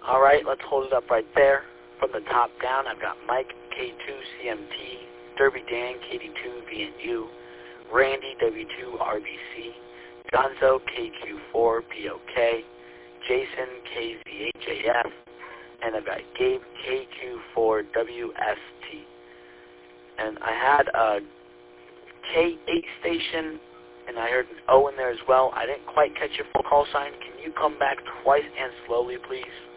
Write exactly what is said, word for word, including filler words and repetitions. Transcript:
All right, let's hold it up right there. From the top down, I've got Mike, K two C M T, Derby Dan, K D two V N U, Randy, W two R B C, Gonzo, K Q four P O K, Jason, K Z H A F, and I've got Gabe, K Q four W S T. And I had a K eight station, and I heard an O in there as well. I didn't quite catch your full call sign. Can you come back twice and slowly, please?